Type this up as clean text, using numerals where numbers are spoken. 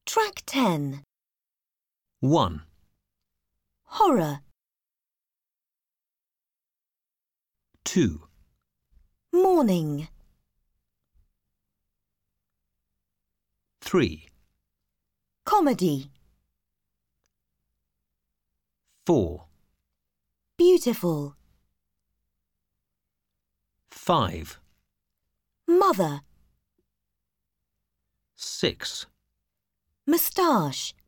Track 10. 1, Horror. 2, Morning. 3, Comedy. 4, Beautiful. 5, Mother. 6, Moustache.